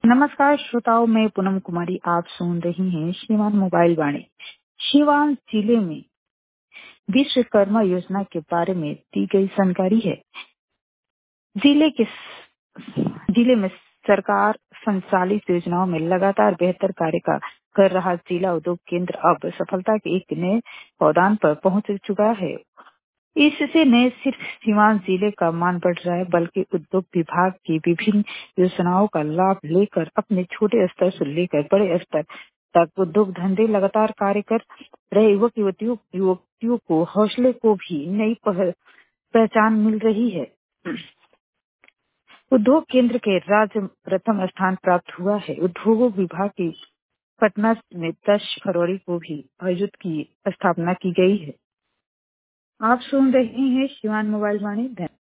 नमस्कार श्रोताओं, मैं पूनम कुमारी। आप सुन रही हैं शिवान मोबाइल वाणी। शिवान जिले में विश्वकर्मा योजना के बारे में दी गई जानकारी है। जिले में सरकार संचालित योजनाओं में लगातार बेहतर कार्य कर रहा जिला उद्योग केंद्र अब सफलता के एक नए पौधान पर पहुंच चुका है। इससे न सिर्फ सीवान जिले का मान बढ़ रहा है, बल्कि उद्योग विभाग की विभिन्न योजनाओं का लाभ लेकर अपने छोटे स्तर से लेकर बड़े स्तर तक उद्योग धंधे लगातार कार्य कर रहे युवतियों को हौसले को भी नई पहचान मिल रही है। उद्योग केंद्र के राज्य प्रथम स्थान प्राप्त हुआ है। उद्योग विभाग की पटना में 10 फरवरी को भी आयोजित की स्थापना की गई है। आप सुन रहे हैं शिवान मोबाइल वाणी।